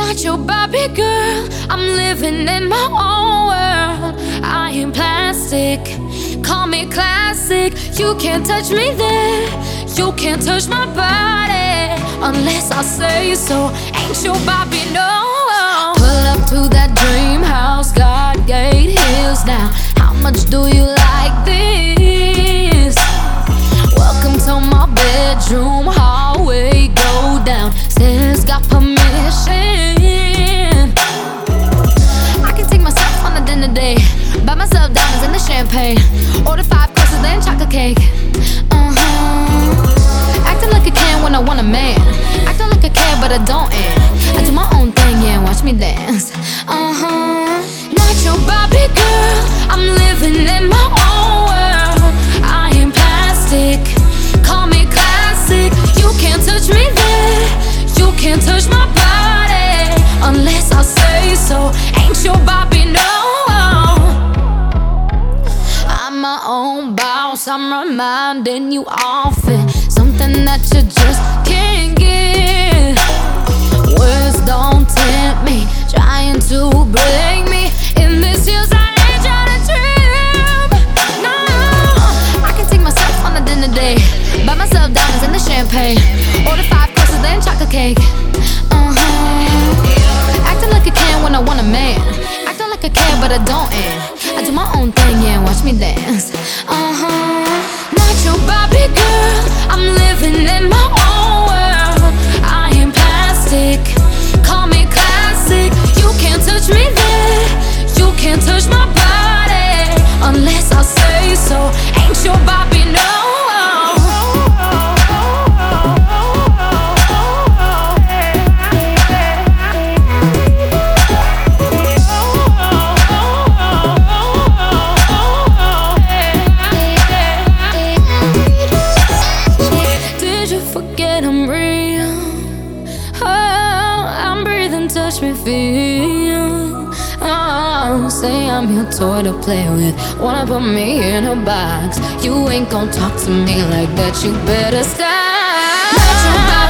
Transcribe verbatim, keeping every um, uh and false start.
Not your Barbie girl, I'm living in my own world. I ain't plastic, call me classic. You can't touch me there, you can't touch my body unless I say so. Ain't your Barbie, no. Pull up to that dream house, God gate hills now. How much do you like this? Welcome to my bedroom, hallway, go down. Stairs got permission. I can take myself on a dinner date, buy myself diamonds and the champagne. Order five courses, then chocolate cake. Uh-huh. Acting like I can when I want a man. Acting like I care, but I don't. And I do my own thing, yeah, watch me dance. Uh-huh. Not your Barbie girl, I'm living in my own world. I ain't plastic, call me classic. You can't touch me there, you can't touch my body unless I say so. Ain't your Barbie, no. I'm my own boss, I'm reminding you often. Something that you just can't get. Words don't tempt me, trying to break me. In this years I ain't trying to trip. No, I can take myself on a dinner date, buy myself diamonds and the champagne. Order five courses, then chocolate cake. Uh-huh. Acting like I can when I want a man. Acting like I care, but I don't. And I do my own thing, yeah, watch me dance. Uh-huh. Not your Barbie girl, I'm living in my own world. I ain't plastic, call me classic. You can't touch me there, you can't touch my body unless I say so. Ain't your Barbie, no. Touch me, feel. Oh, say I'm your toy to play with. Wanna put me in a box. You ain't gon' talk to me like that. You better stop.